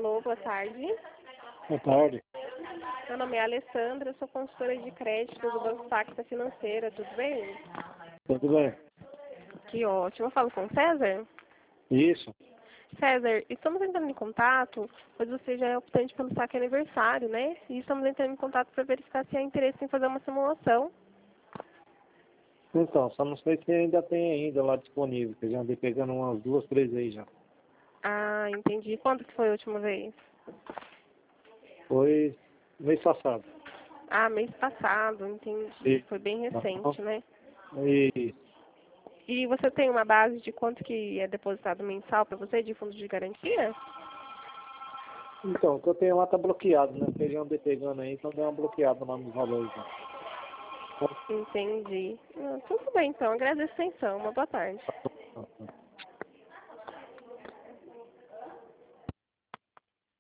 Alô, boa tarde. Boa tarde. Meu nome é Alessandra, eu sou consultora de crédito do Banco Pacta Financeira, tudo bem? Tudo bem? Que ótimo. Eu falo com o César? Isso. César, estamos entrando em contato, pois você já é optante pelo saque aniversário, né? E estamos entrando em contato para verificar se há interesse em fazer uma simulação. Então, só não sei se ainda tem ainda lá disponível, que eu já andei pegando umas 2, 3 aí já. Ah, entendi. Quando que foi a última vez? Foi mês passado. Ah, mês passado, entendi. Foi bem recente, né? E, E você tem uma base de quanto que é depositado mensal para você de fundo de garantia? então, o que eu tenho lá tá bloqueado, né? Que eu já andei pegando aí, então deu uma bloqueada lá nos valores. Né? Entendi. Tudo bem, então. Agradeço a atenção. Uma boa tarde.